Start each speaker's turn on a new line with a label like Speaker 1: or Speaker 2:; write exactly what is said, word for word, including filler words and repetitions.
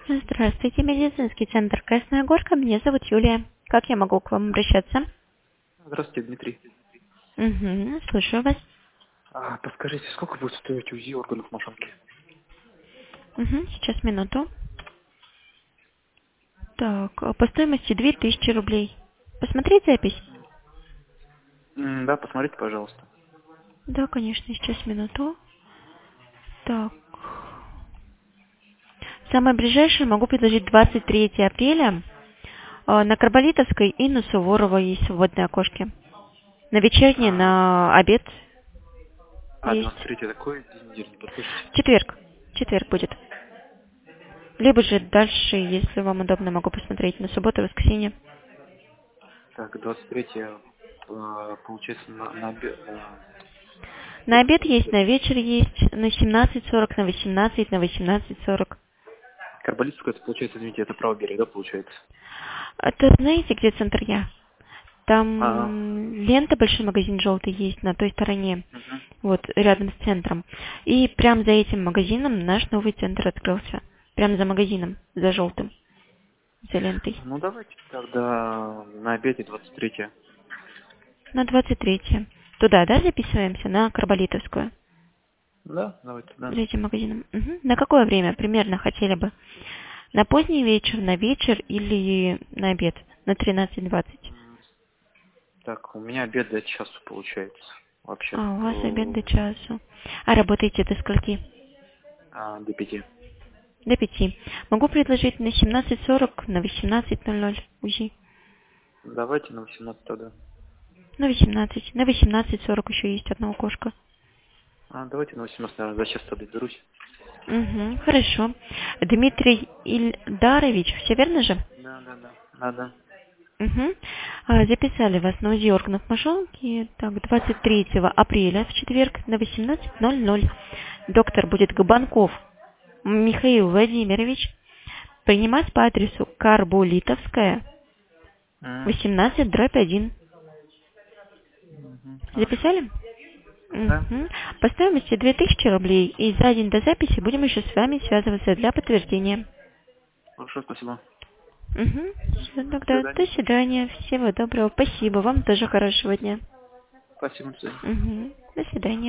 Speaker 1: Здравствуйте, медицинский центр Красная Горка. Меня зовут Юлия. Как я могу к вам обращаться?
Speaker 2: Здравствуйте, Дмитрий.
Speaker 1: Угу, слушаю вас.
Speaker 2: А, подскажите, сколько будет стоить УЗИ органов мошонки?
Speaker 1: Угу, сейчас минуту. Так, а по стоимости две тысячи рублей. Посмотреть запись?
Speaker 2: М, Да, посмотрите, пожалуйста.
Speaker 1: Да, конечно, сейчас минуту. Так. Самое ближайшее могу предложить двадцать третьего апреля. А, На Карболитовской и на Суворова есть свободные окошки. На вечерний,
Speaker 2: А,
Speaker 1: на обед
Speaker 2: а
Speaker 1: есть.
Speaker 2: двадцать третье такой день недели, не подскажете?
Speaker 1: Четверг. Четверг будет. Либо же дальше, если вам удобно, могу посмотреть на субботу и воскресенье.
Speaker 2: Так, двадцать третье, а, получается, на, на обед. на-
Speaker 1: На обед есть, на вечер есть, на семнадцать сорок, на восемнадцать, на восемнадцать сорок.
Speaker 2: Карболитовская, это получается, извините, это правый берег, да, получается?
Speaker 1: Это знаете, где центр Я?
Speaker 2: Ага.
Speaker 1: Там лента, большой магазин желтый есть на той стороне,
Speaker 2: Мгм.
Speaker 1: вот рядом с центром. И прямо за этим магазином наш новый центр открылся. Прямо за магазином, за желтым, за лентой.
Speaker 2: Ну, давайте тогда на обеде двадцать третье.
Speaker 1: На двадцать третье. Туда, да, записываемся? На Карболитовскую.
Speaker 2: Да, давайте, да.
Speaker 1: За этим магазином. Мгм. На какое время примерно хотели бы? На поздний вечер, на вечер или на обед? На тринадцать двадцать.
Speaker 2: М, Так, у меня обед до часу получается. Вообще,
Speaker 1: А, у вас обед
Speaker 2: э,
Speaker 1: до часу. А работаете до скольки?
Speaker 2: а, до пяти.
Speaker 1: До пяти. Могу предложить на семнадцать сорок, на восемнадцать ноль ноль УЗИ.
Speaker 2: Давайте на восемнадцать тогда.
Speaker 1: На восемнадцать. На восемнадцать сорок еще есть одна окошко.
Speaker 2: А, давайте на восемнадцать, наверное, за час тогда доберусь.
Speaker 1: Угу, хорошо. Дмитрий Ильдарович, все верно же?
Speaker 2: Да, да, да. Да, да.
Speaker 1: Угу. Записали вас на УЗИ органов мошонки. Так, двадцать третьего апреля в четверг на восемнадцать ноль ноль. Доктор будет Габанков Михаил Владимирович. Принимать по адресу Карболитовская,
Speaker 2: М,
Speaker 1: восемнадцать дробь один.
Speaker 2: мгм, хорошо.
Speaker 1: Записали?
Speaker 2: Да.
Speaker 1: Угу. По стоимости две тысячи рублей. И за день до записи будем еще с вами связываться для подтверждения.
Speaker 2: Хорошо, спасибо.
Speaker 1: Угу. Все,
Speaker 2: До
Speaker 1: тогда до
Speaker 2: свидания.
Speaker 1: свидания. Всего доброго. Спасибо. Вам тоже хорошего дня.
Speaker 2: Спасибо, до свидания.
Speaker 1: Угу. До свидания.